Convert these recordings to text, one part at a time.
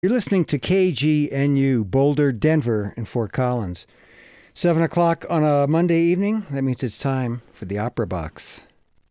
You're listening to KGNU, Boulder, Denver, and Fort Collins. 7 o'clock on a Monday evening. That means it's time for the Opera Box.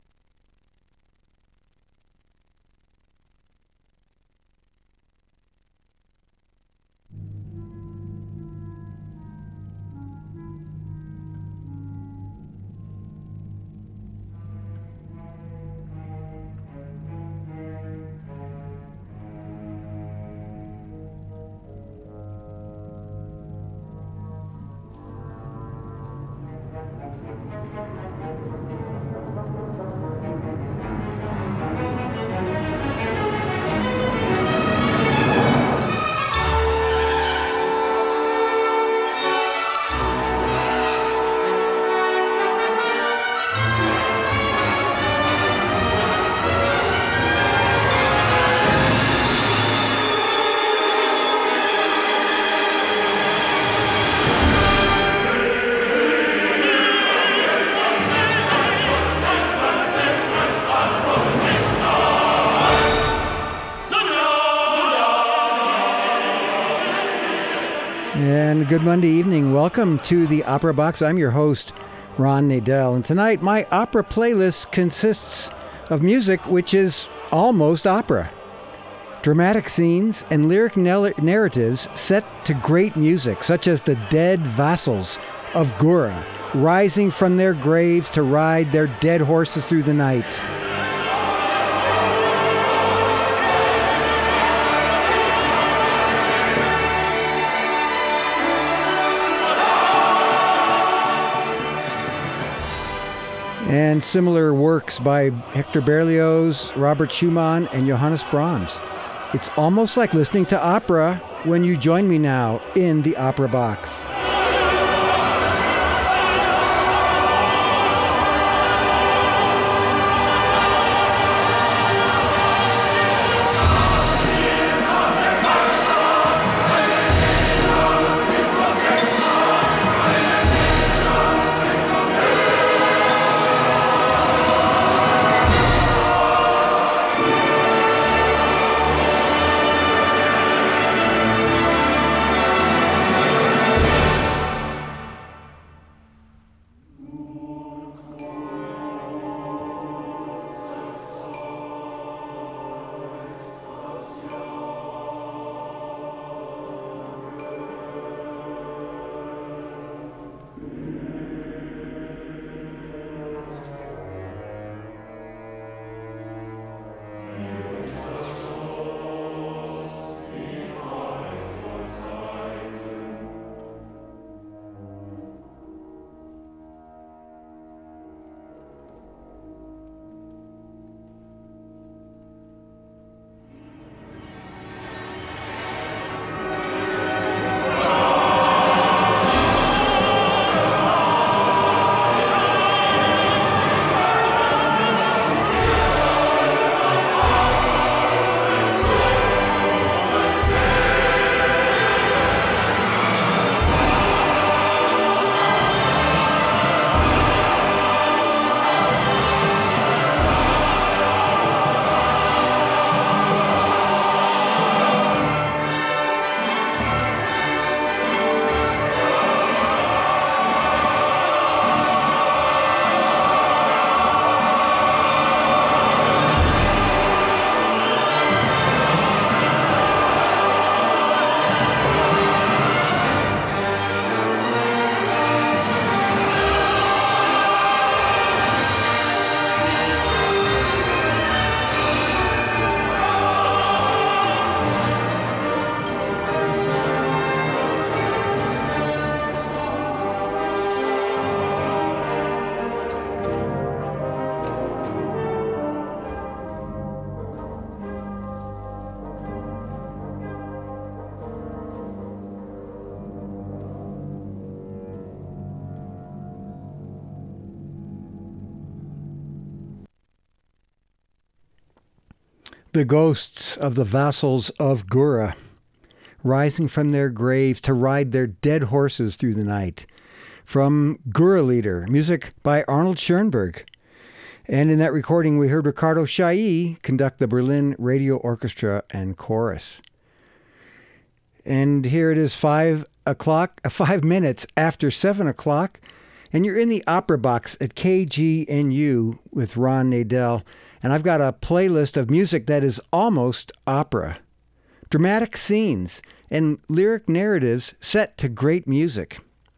Good Monday evening. Welcome to the Opera Box. I'm your host, Ron Nadel. And tonight, my opera playlist consists of music which is almost opera. Dramatic scenes and lyric narratives set to great music, such as the dead vassals of Gura, rising from their graves to ride their dead horses through the night. And similar works by Hector Berlioz, Robert Schumann, and Johannes Brahms. It's almost like listening to opera when you join me now in the Opera Box. The ghosts of the vassals of Gura, rising from their graves to ride their dead horses through the night. From Gura Leader, music by Arnold Schoenberg. And in that recording, we heard Ricardo Chailly conduct the Berlin Radio Orchestra and Chorus. And here it is 5 minutes after 7 o'clock, and you're in the Opera Box at KGNU with Ron Nadel, and I've got a playlist of music that is almost opera. Dramatic scenes and lyric narratives set to great music.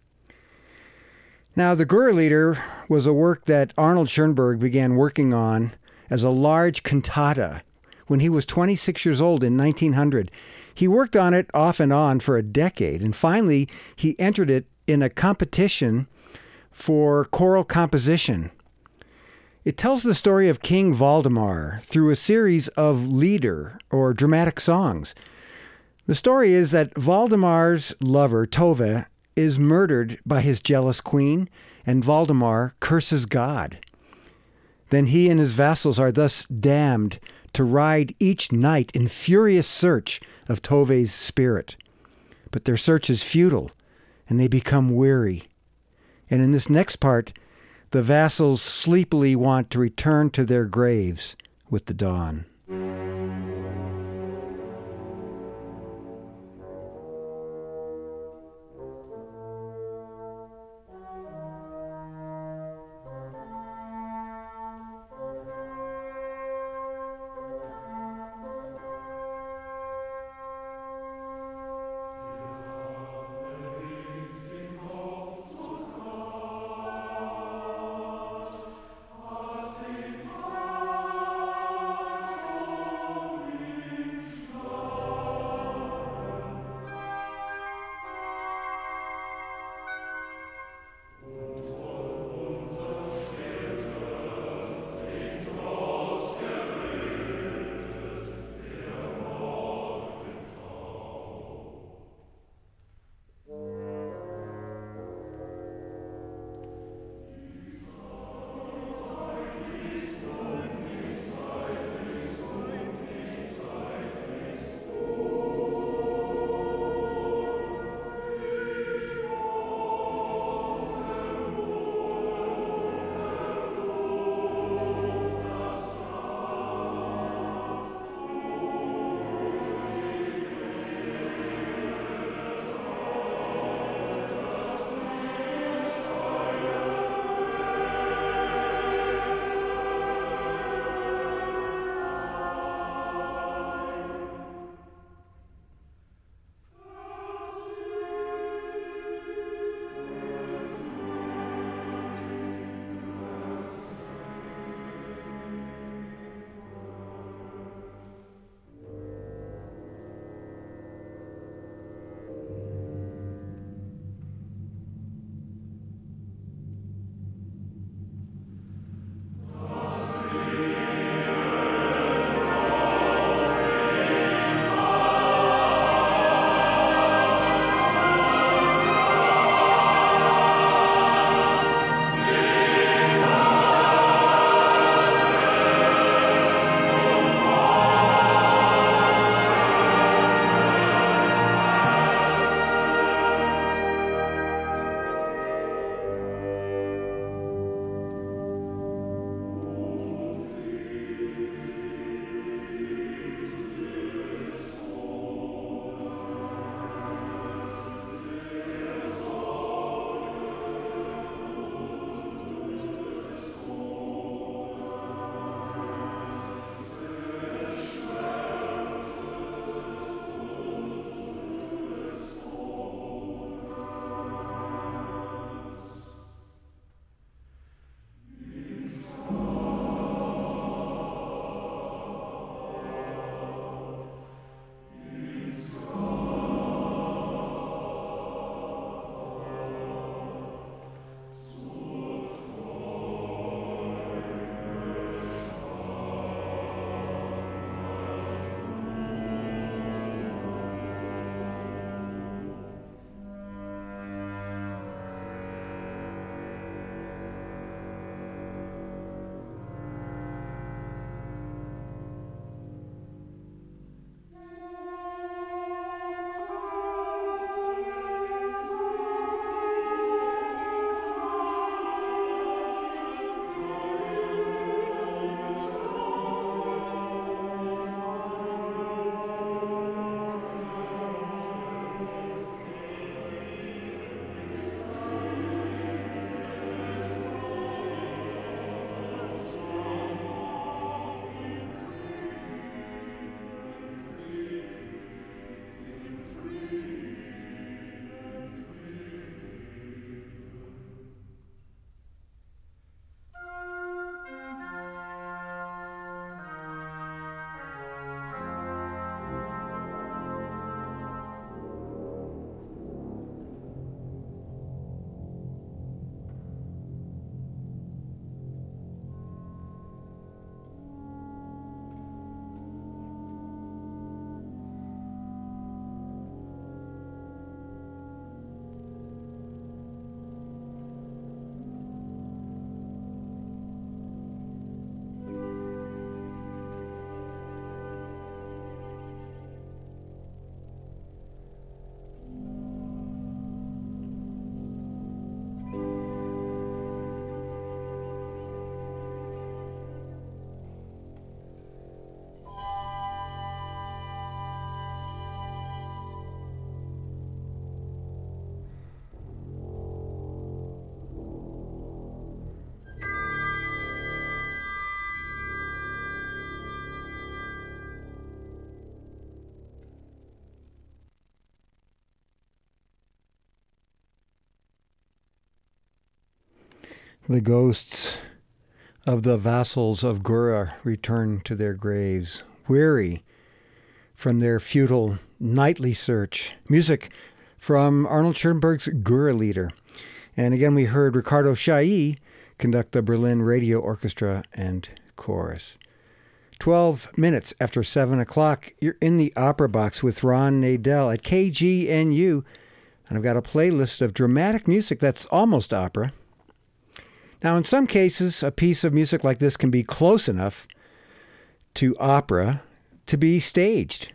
Now, The Gurre-Lieder was a work that Arnold Schoenberg began working on as a large cantata when he was 26 years old in 1900. He worked on it off and on for a decade, and finally he entered it in a competition for choral composition. It tells the story of King Valdemar through a series of lieder, or dramatic songs. The story is that Valdemar's lover, Tove, is murdered by his jealous queen, and Valdemar curses God. Then he and his vassals are thus damned to ride each night in furious search of Tove's spirit. But their search is futile, and they become weary. And in this next part, the vassals sleepily want to return to their graves with the dawn. The ghosts of the vassals of Gura return to their graves, weary from their futile nightly search. Music from Arnold Schoenberg's Gura Lieder. And again, we heard Ricardo Chailly conduct the Berlin Radio Orchestra and Chorus. 12 minutes after 7 o'clock, you're in the Opera Box with Ron Nadel at KGNU. And I've got a playlist of dramatic music that's almost opera. Now, in some cases, a piece of music like this can be close enough to opera to be staged.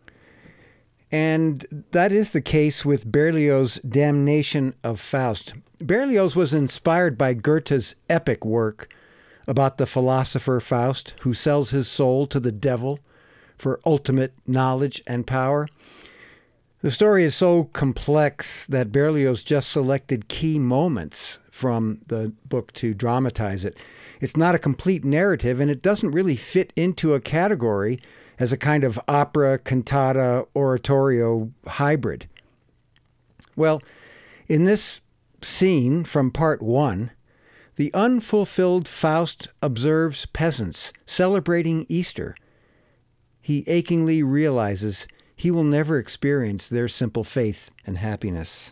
And that is the case with Berlioz' Damnation of Faust. Berlioz was inspired by Goethe's epic work about the philosopher Faust, who sells his soul to the devil for ultimate knowledge and power. The story is so complex that Berlioz just selected key moments from the book to dramatize it. It's not a complete narrative, and it doesn't really fit into a category as a kind of opera, cantata, oratorio hybrid. Well, in this scene from part 1, the unfulfilled Faust observes peasants celebrating Easter. He achingly realizes he will never experience their simple faith and happiness.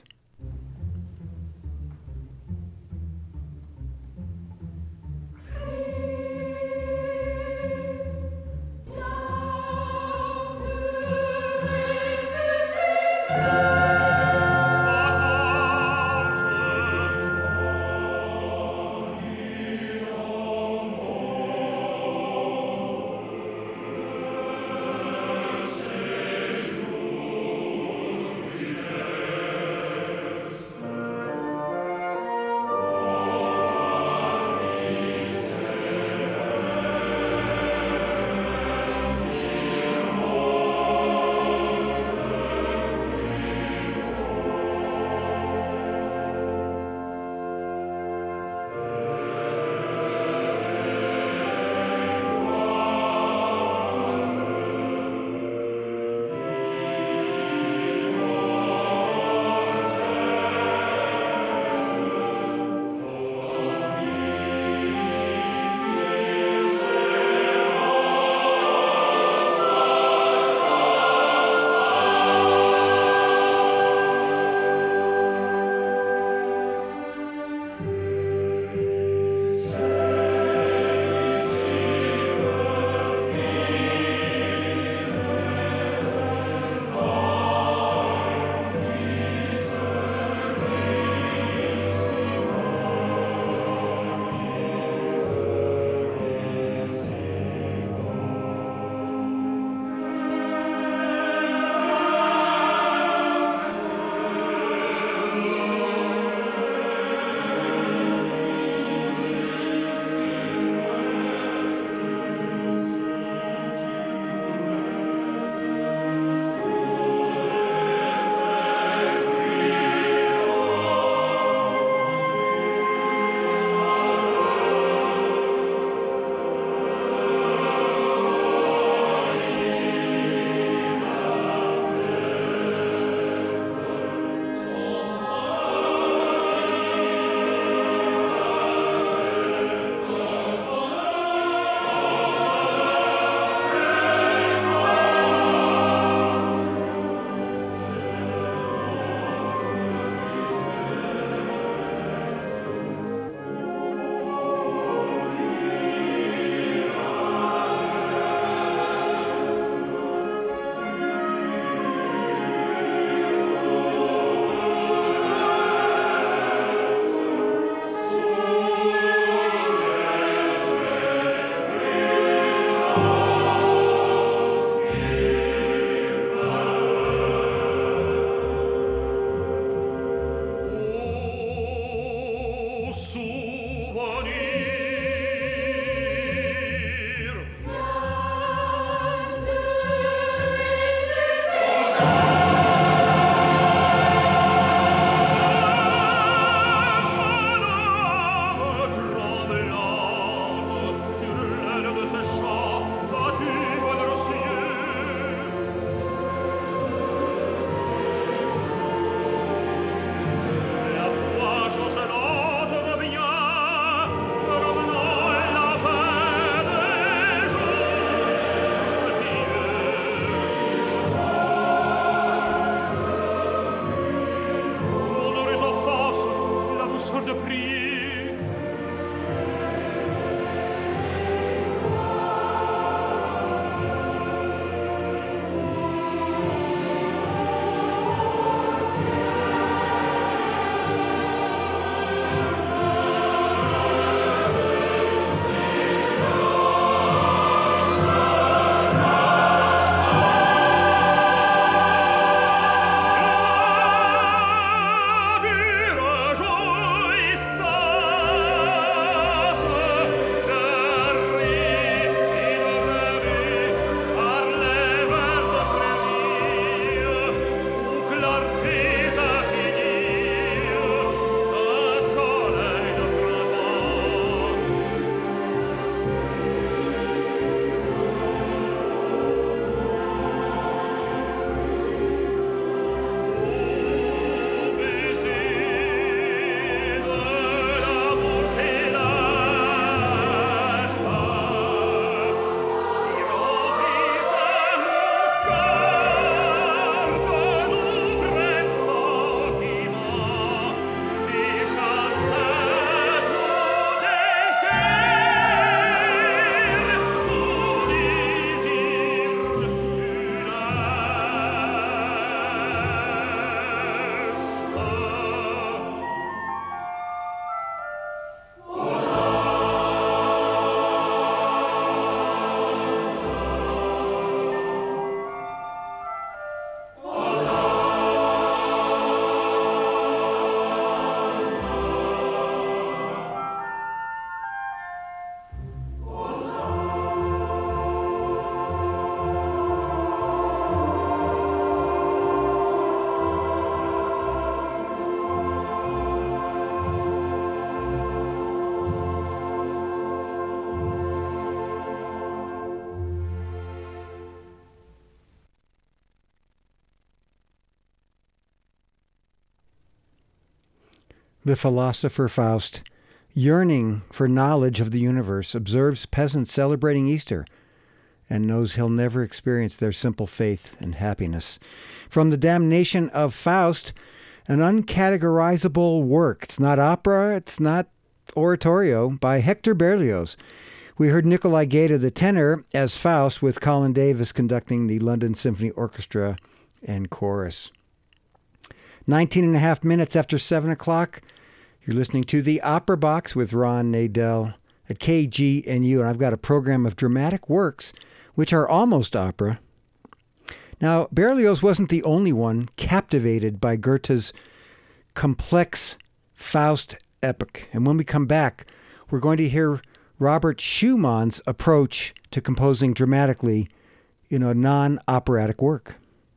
The philosopher Faust, yearning for knowledge of the universe, observes peasants celebrating Easter and knows he'll never experience their simple faith and happiness. From The Damnation of Faust, an uncategorizable work. It's not opera, it's not oratorio, by Hector Berlioz. We heard Nikolai Gaeta, the tenor, as Faust, with Colin Davis conducting the London Symphony Orchestra and chorus. 19 and a half minutes after 7 o'clock, you're listening to the Opera Box with Ron Nadel at KGNU, and I've got a program of dramatic works which are almost opera. Now, Berlioz wasn't the only one captivated by Goethe's complex Faust epic. And when we come back, we're going to hear Robert Schumann's approach to composing dramatically in a non-operatic work.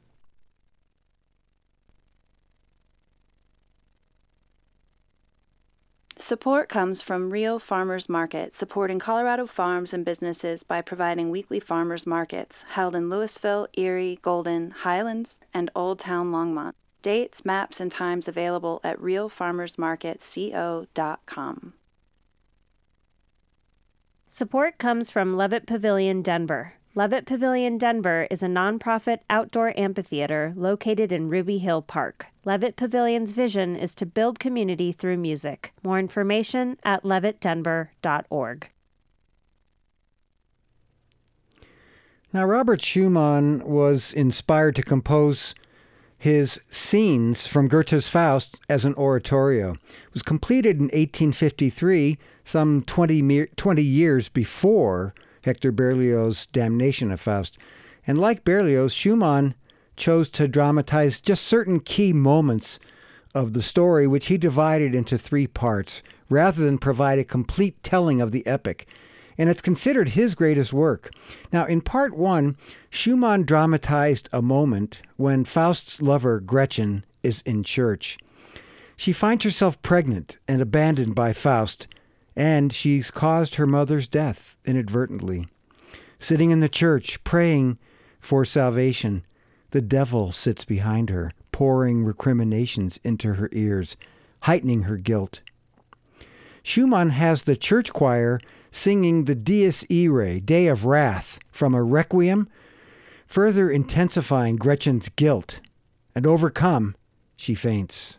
Support comes from Real Farmers Market, supporting Colorado farms and businesses by providing weekly farmers markets held in Louisville, Erie, Golden, Highlands, and Old Town Longmont. Dates, maps, and times available at realfarmersmarketco.com. Support comes from Levitt Pavilion Denver. Levitt Pavilion Denver is a nonprofit outdoor amphitheater located in Ruby Hill Park. Levitt Pavilion's vision is to build community through music. More information at levittdenver.org. Now, Robert Schumann was inspired to compose his scenes from Goethe's Faust as an oratorio. It was completed in 1853, some 20 years before Hector Berlioz's Damnation of Faust. And like Berlioz, Schumann chose to dramatize just certain key moments of the story, which he divided into 3 parts, rather than provide a complete telling of the epic. And it's considered his greatest work. Now, in part 1, Schumann dramatized a moment when Faust's lover, Gretchen, is in church. She finds herself pregnant and abandoned by Faust, and she's caused her mother's death inadvertently. Sitting in the church, praying for salvation, the devil sits behind her, pouring recriminations into her ears, heightening her guilt. Schumann has the church choir singing the Dies Irae, Day of Wrath, from a requiem, further intensifying Gretchen's guilt, and overcome, she faints.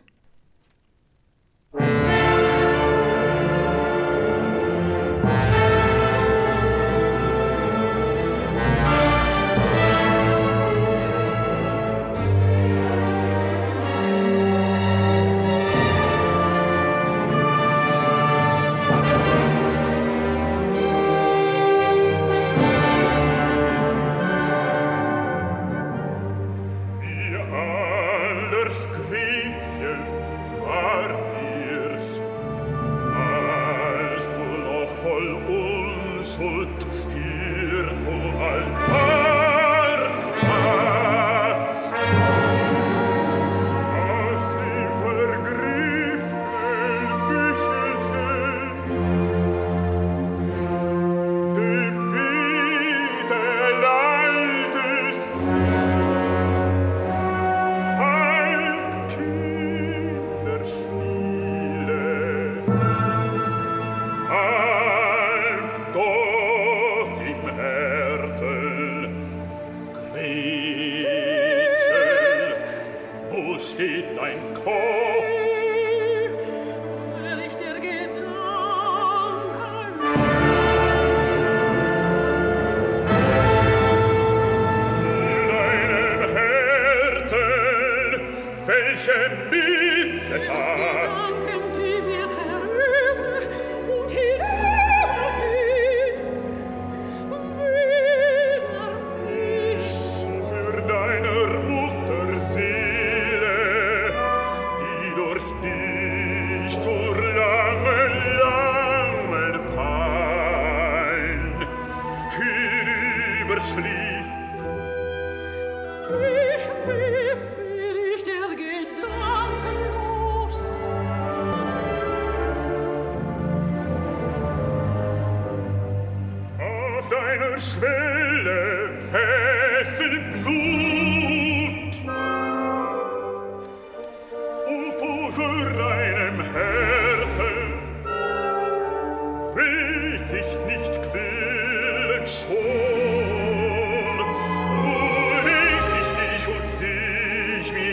Deinem Herzen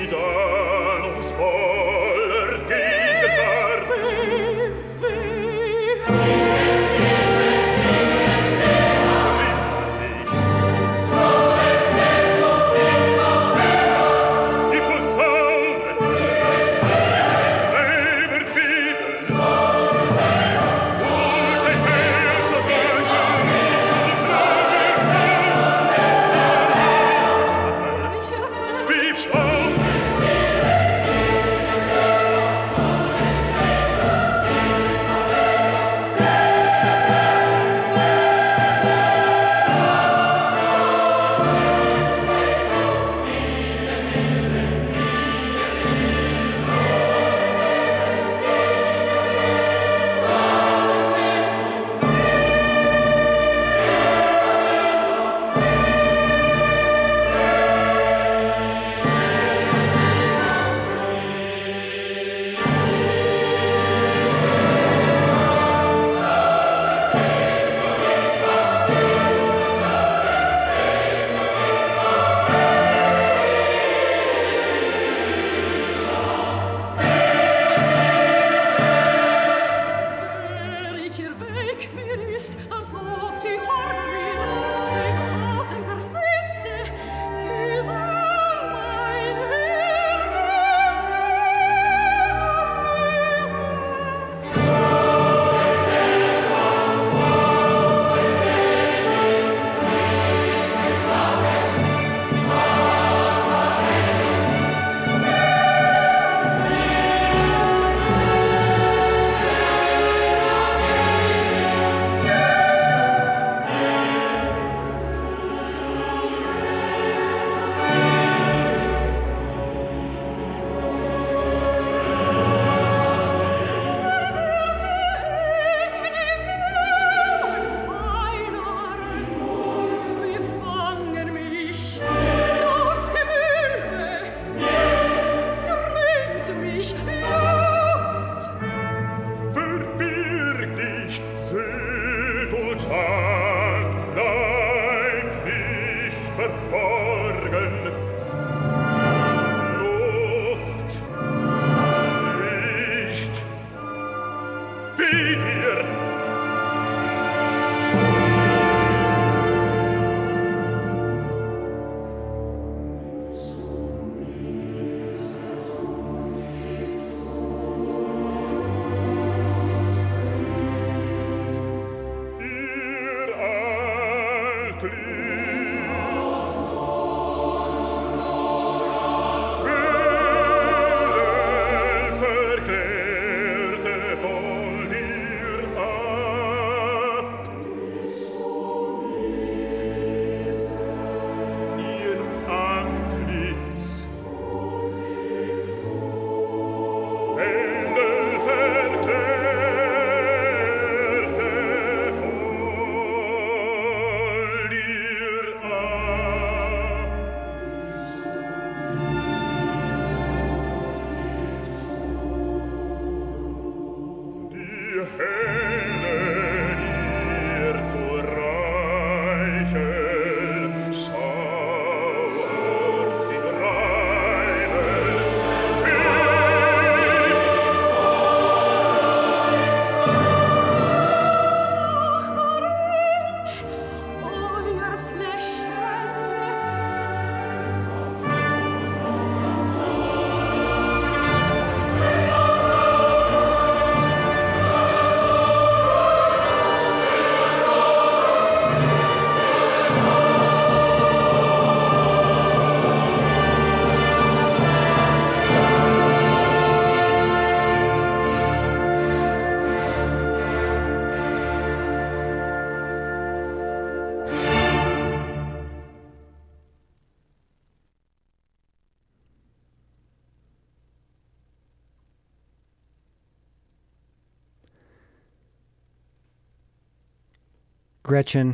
Gretchen,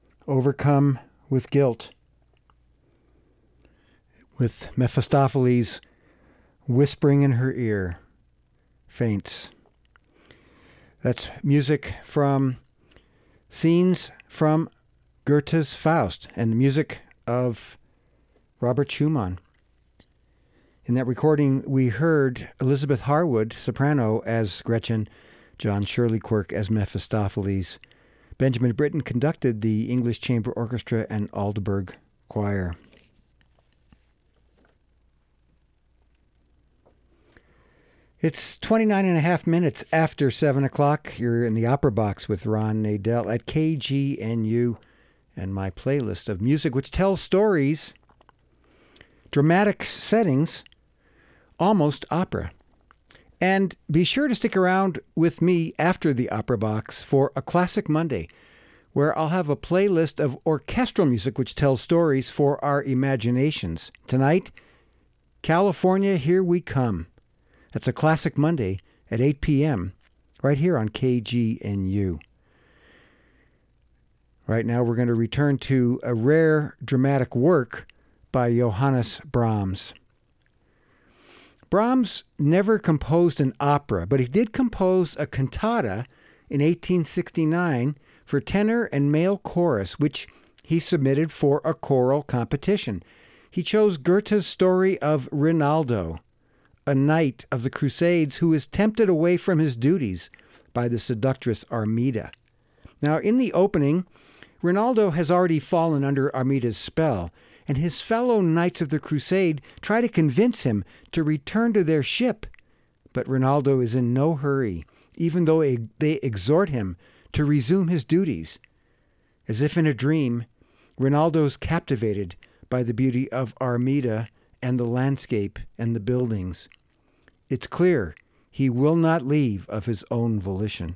overcome with guilt, with Mephistopheles whispering in her ear, faints. That's music from scenes from Goethe's Faust and the music of Robert Schumann. In that recording, we heard Elizabeth Harwood, soprano, as Gretchen, John Shirley Quirk as Mephistopheles. Benjamin Britten conducted the English Chamber Orchestra and Aldeburgh Choir. It's 29 and a half minutes after 7 o'clock. You're in the Opera Box with Ron Nadel at KGNU and my playlist of music which tells stories, dramatic settings, almost opera. And be sure to stick around with me after the Opera Box for a Classic Monday, where I'll have a playlist of orchestral music which tells stories for our imaginations. Tonight, California, Here We Come. That's a Classic Monday at 8 p.m. right here on KGNU. Right now we're going to return to a rare dramatic work by Johannes Brahms. Brahms never composed an opera, but he did compose a cantata in 1869 for tenor and male chorus, which he submitted for a choral competition. He chose Goethe's story of Rinaldo, a knight of the Crusades who is tempted away from his duties by the seductress Armida. Now, in the opening, Rinaldo has already fallen under Armida's spell, and his fellow knights of the crusade try to convince him to return to their ship. But Rinaldo is in no hurry, even though they exhort him to resume his duties. As if in a dream, Rinaldo's captivated by the beauty of Armida and the landscape and the buildings. It's clear he will not leave of his own volition.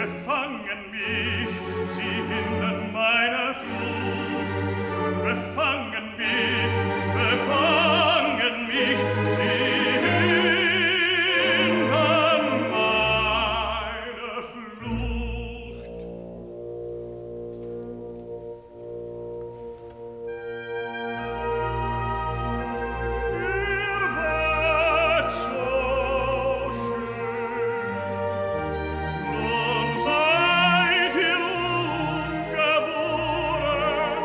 befangen mich, sie hindern meine Flucht. Befangen mich, sie hindern meine Flucht. Ihr wart so schön, nun seid ihr ungeboren.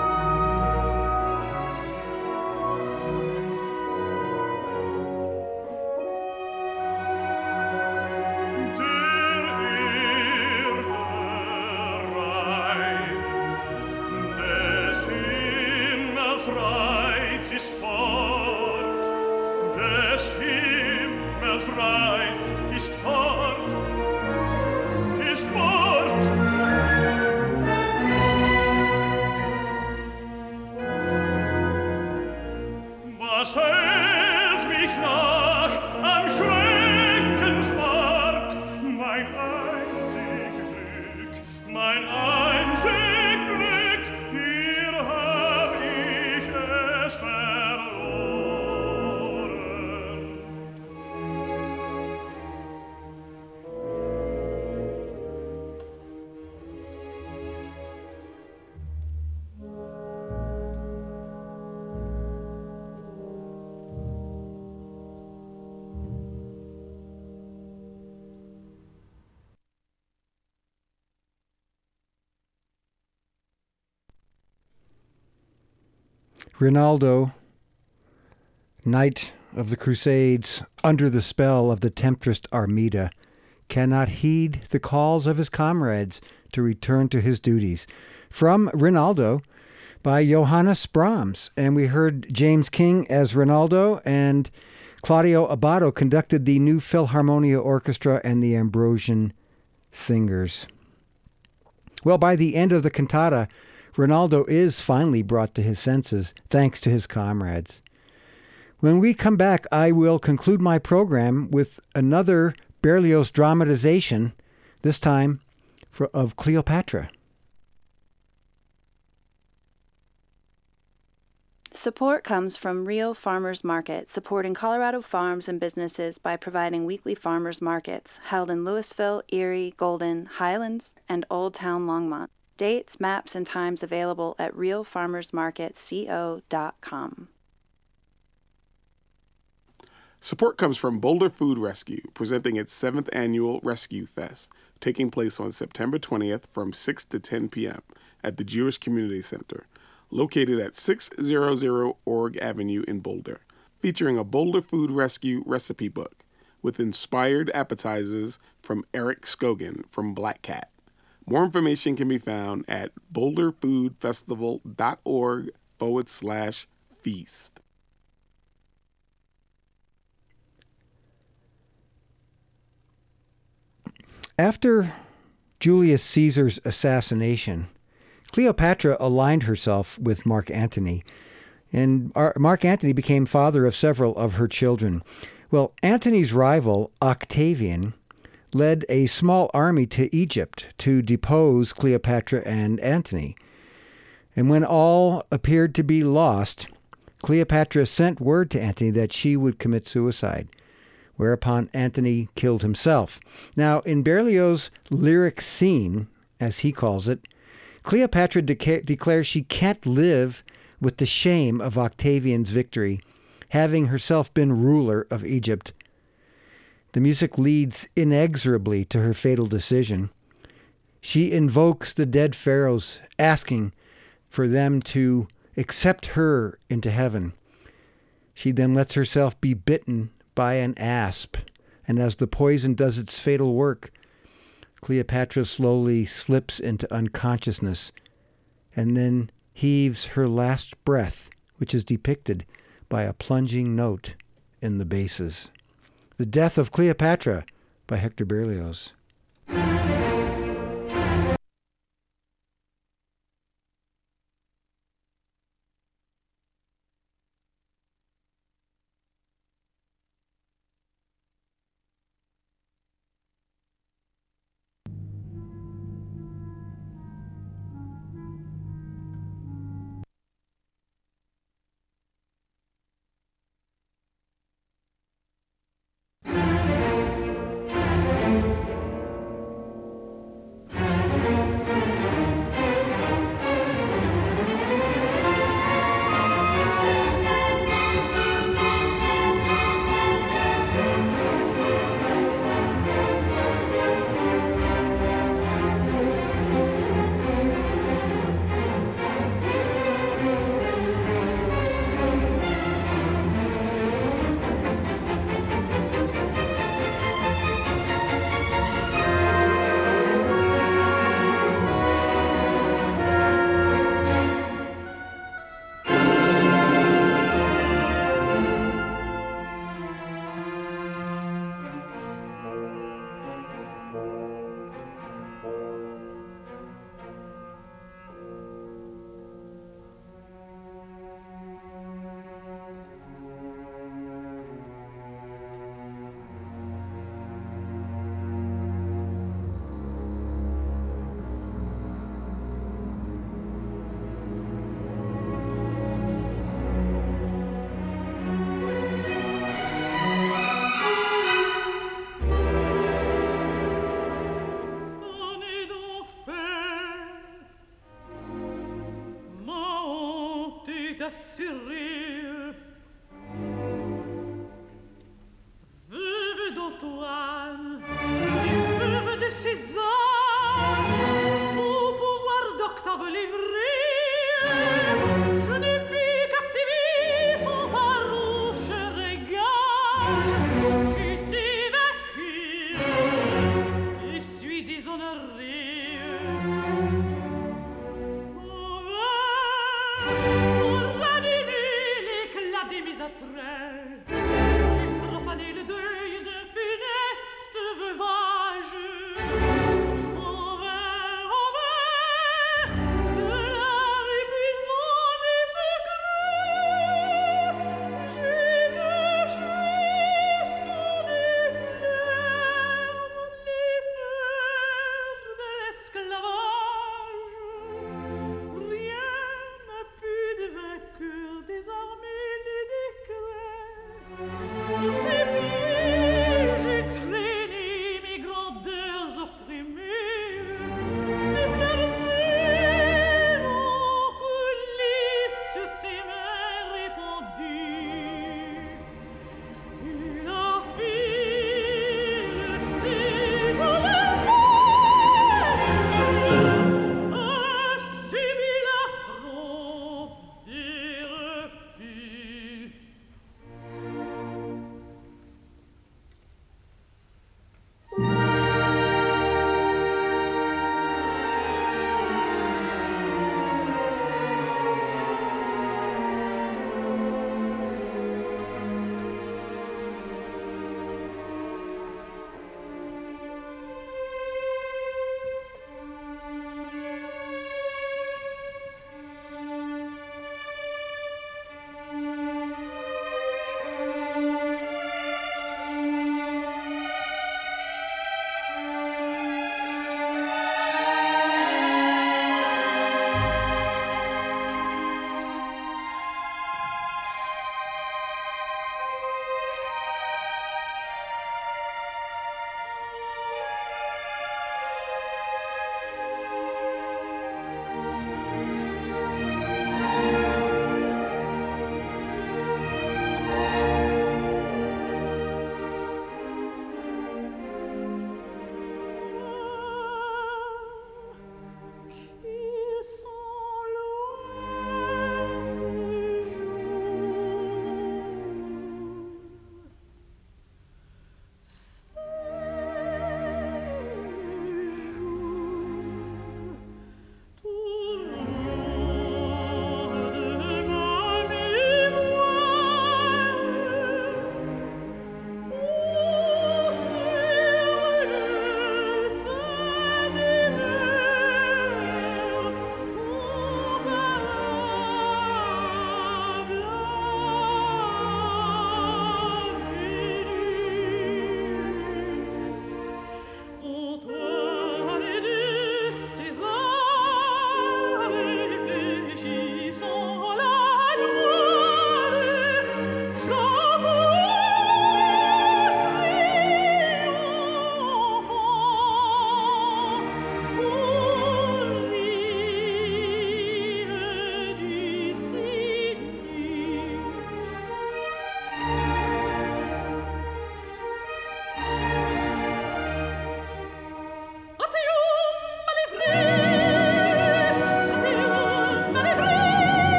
Reiz ist fort, des Himmels Reiz ist fort, ist fort. Was hält mich nach am Schreckensmord? Mein einzig Glück, mein einzig Glück, hier hab ich es verloren. Rinaldo, knight of the Crusades, under the spell of the temptress Armida, cannot heed the calls of his comrades to return to his duties. From Rinaldo by Johannes Brahms. And we heard James King as Rinaldo, and Claudio Abbado conducted the New Philharmonia Orchestra and the Ambrosian Singers. Well, by the end of the cantata, Rinaldo is finally brought to his senses, thanks to his comrades. When we come back, I will conclude my program with another Berlioz dramatization, this time of Cleopatra. Support comes from Rio Farmers Market, supporting Colorado farms and businesses by providing weekly farmers markets held in Louisville, Erie, Golden, Highlands, and Old Town Longmont. Dates, maps, and times available at realfarmersmarketco.com. Support comes from Boulder Food Rescue, presenting its 7th annual Rescue Fest, taking place on September 20th from 6 to 10 p.m. at the Jewish Community Center, located at 600 Org Avenue in Boulder, featuring a Boulder Food Rescue recipe book with inspired appetizers from Eric Scogan from Black Cat. More information can be found at boulderfoodfestival.org/feast. After Julius Caesar's assassination, Cleopatra aligned herself with Mark Antony, and Mark Antony became father of several of her children. Well, Antony's rival, Octavian, led a small army to Egypt to depose Cleopatra and Antony. And when all appeared to be lost, Cleopatra sent word to Antony that she would commit suicide, whereupon Antony killed himself. Now, in Berlioz's lyric scene, as he calls it, Cleopatra declares she can't live with the shame of Octavian's victory, having herself been ruler of Egypt. The music leads inexorably to her fatal decision. She invokes the dead pharaohs, asking for them to accept her into heaven. She then lets herself be bitten by an asp, and as the poison does its fatal work, Cleopatra slowly slips into unconsciousness and then heaves her last breath, which is depicted by a plunging note in the basses. The Death of Cleopatra by Hector Berlioz. laisse rire. Veuve d'Antoine, veuve de César, au pouvoir d'Octave Lévry, je n'ai pu captiver son farouche regard. J'étais vaincu et suis déshonoré. Pour raviver l'éclat de mes attraits, j'ai profané le deuil de funeste veuvage. En vain, de l'art épuisant mes secrets, j'ai caché sous des fleurs les fers de l'esclavage. Rien n'a pu de vainqueur désarmer les décrets.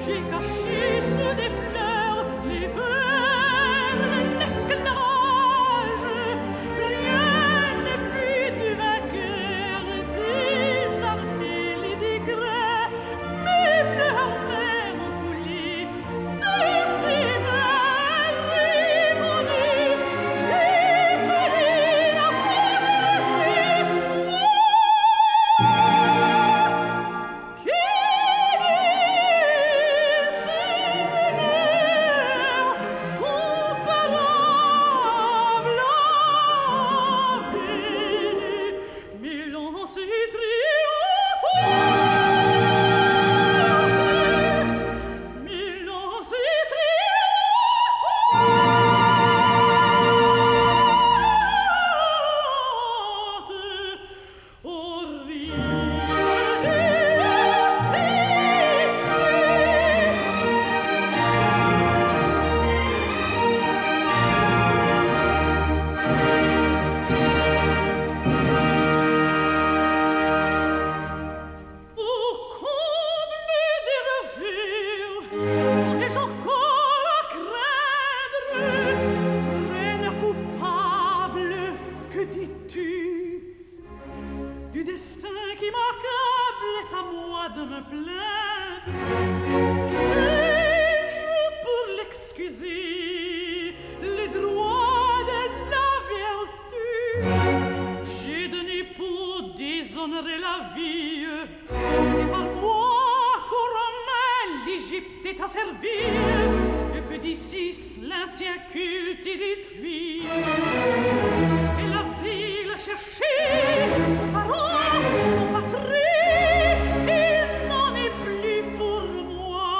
j'ai caché sous des fleurs les vers de l'esclavage. Rien n'est plus du vainqueur, désarmer les décrets, mes pleurs même ont coulé sur ses mains rimonées. J'ai salué la foudre. Du destin qui m'accable, est à moi de me plaindre. Ai-je pour l'excuser les droits de la vertu? J'ai donné pour déshonorer la vie. C'est par moi qu'au Romain l'Égypte est asservie, et que d'ici l'ancien culte est détruit. Et l'asile cherché, son parent, son patrie, il n'en est plus pour moi.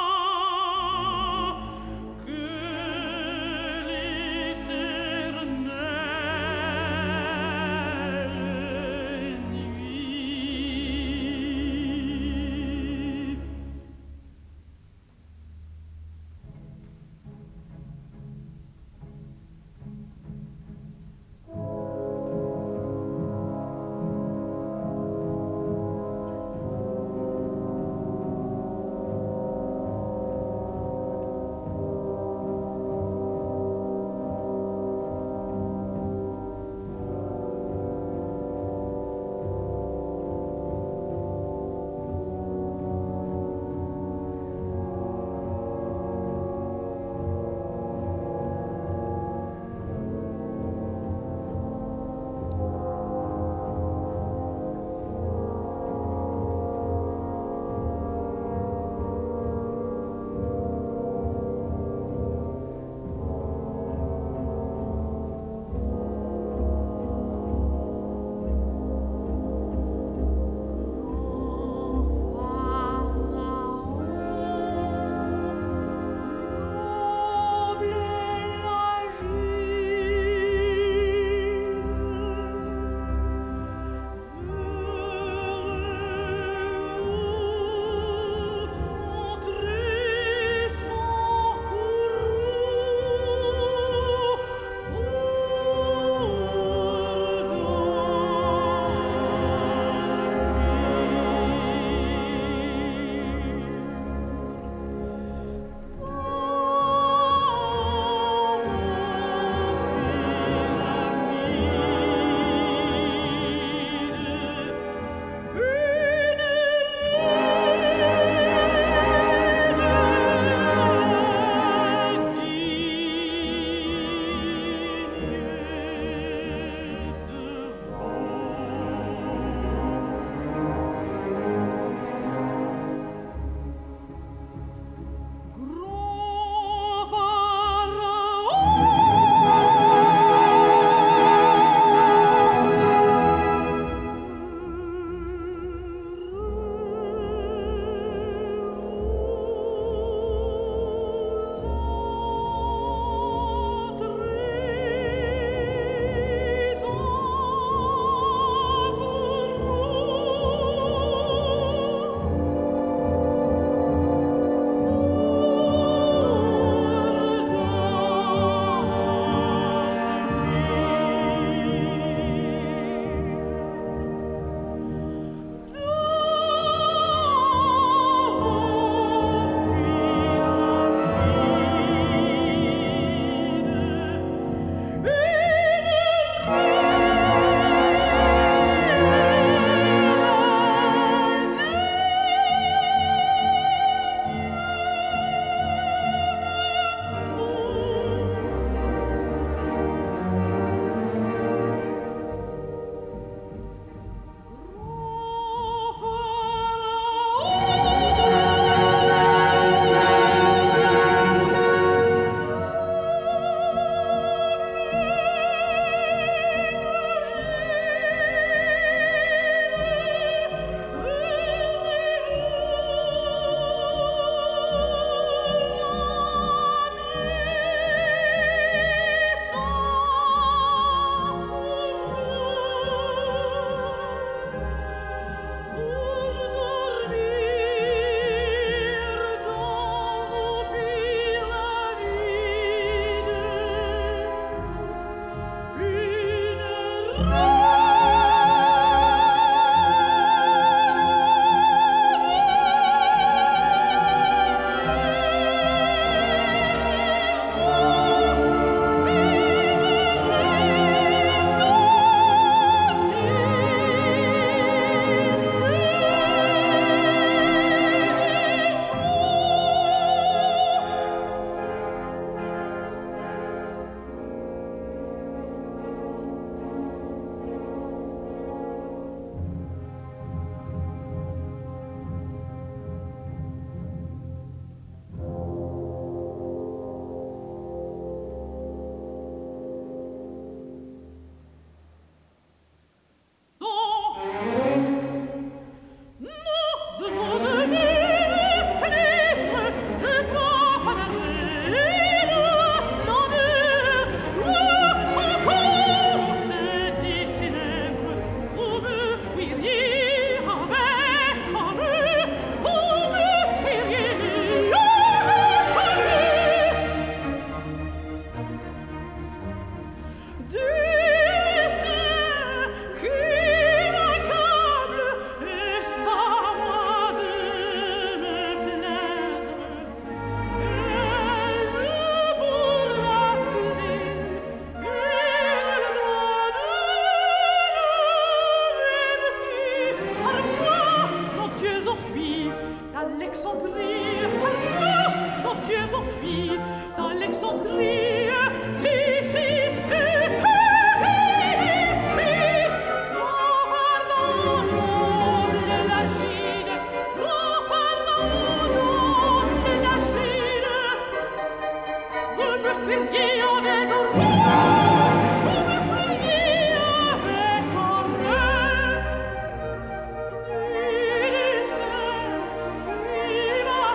d'Alexandrie, pardon, mon Dieu s'enfuit, d'Alexandrie, Isis et Périclée, grand pharaon noble l'Agide, grand pharaon noble l'Agide, vous me feriez avec horreur, vous me feriez avec horreur. Il est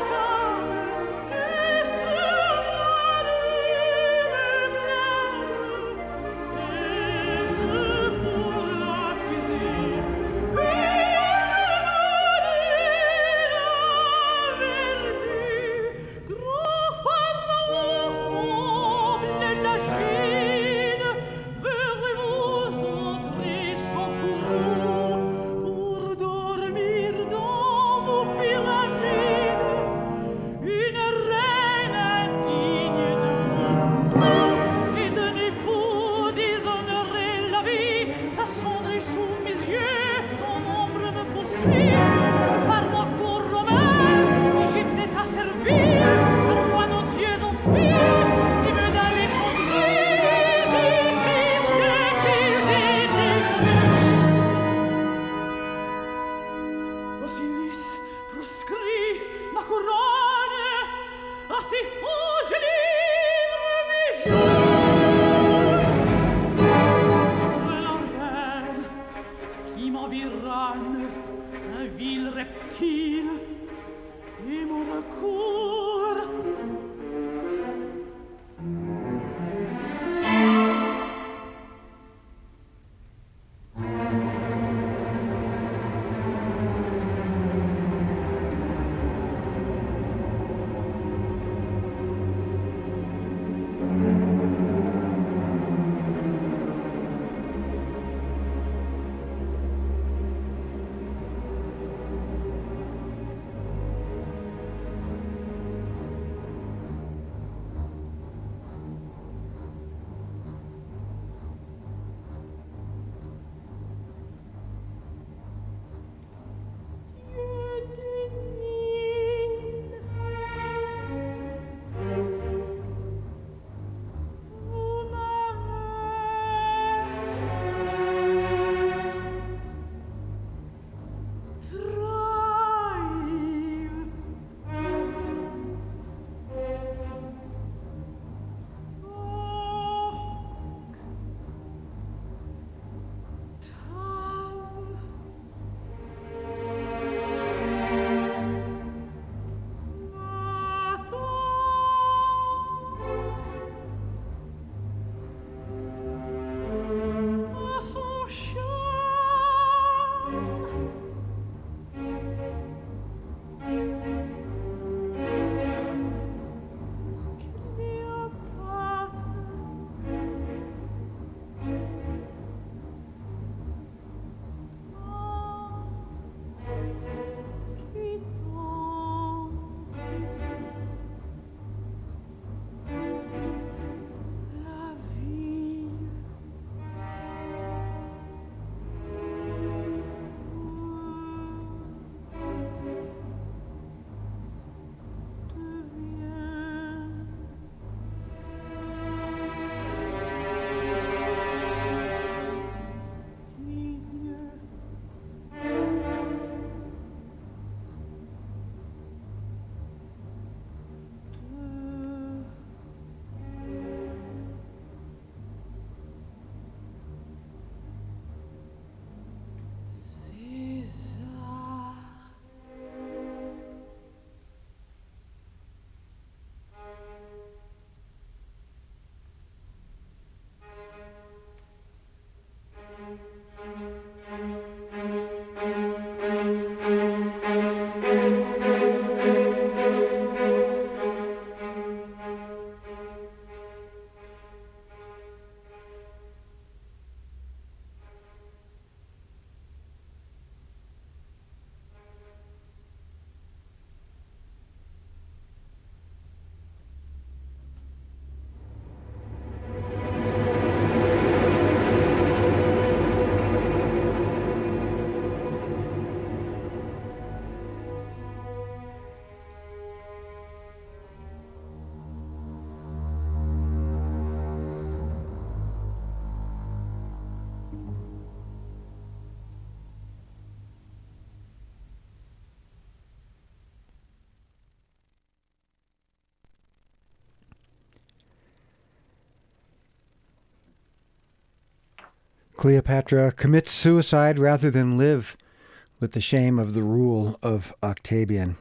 Cleopatra commits suicide rather than live with the shame of the rule of Octavian.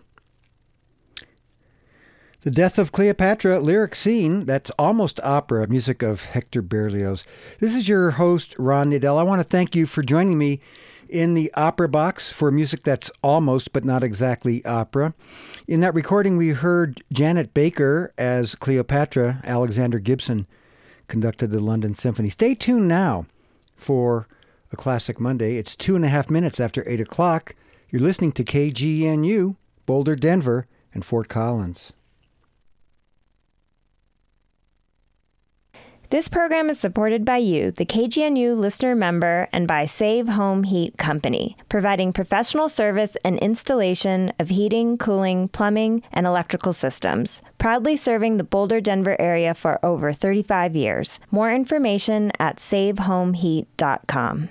The Death of Cleopatra lyric scene, that's almost opera, music of Hector Berlioz. This is your host, Ron Nadel. I want to thank you for joining me in the Opera Box for music that's almost but not exactly opera. In that recording, we heard Janet Baker as Cleopatra. Alexander Gibson conducted the London Symphony. Stay tuned now for a Classic Monday. It's 2.5 minutes after 8 o'clock. You're listening to KGNU, Boulder, Denver, and Fort Collins. This program is supported by you, the KGNU listener member, and by Save Home Heat Company, providing professional service and installation of heating, cooling, plumbing, and electrical systems. Proudly serving the Boulder-Denver area for over 35 years. More information at savehomeheat.com.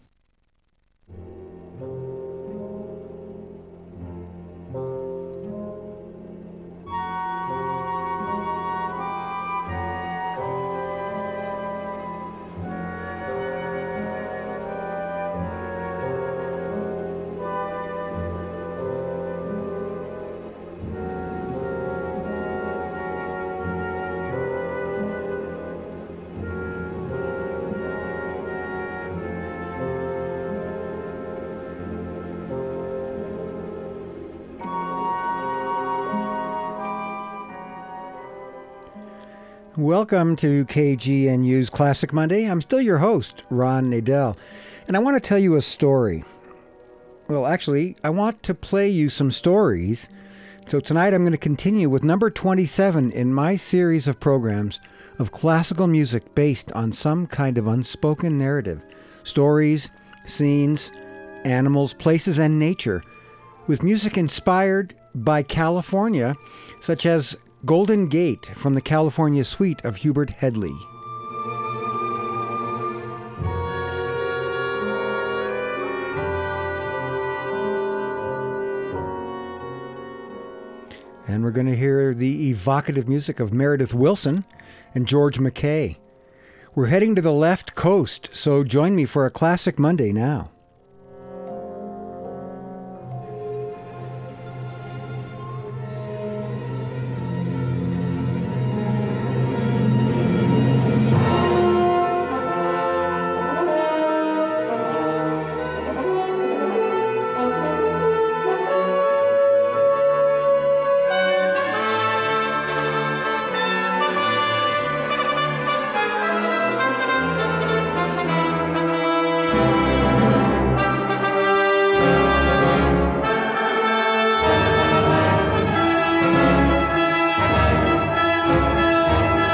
Welcome to KGNU's Classic Monday. I'm still your host, Ron Nadel, and I want to tell you a story. Well, actually, I want to play you some stories. So tonight I'm going to continue with number 27 in my series of programs of classical music based on some kind of unspoken narrative. Stories, scenes, animals, places, and nature, with music inspired by California, such as Golden Gate from the California Suite of Hubert Hedley. And we're going to hear the evocative music of Meredith Willson and George Mackay. We're heading to the left coast, so join me for a Classic Monday now.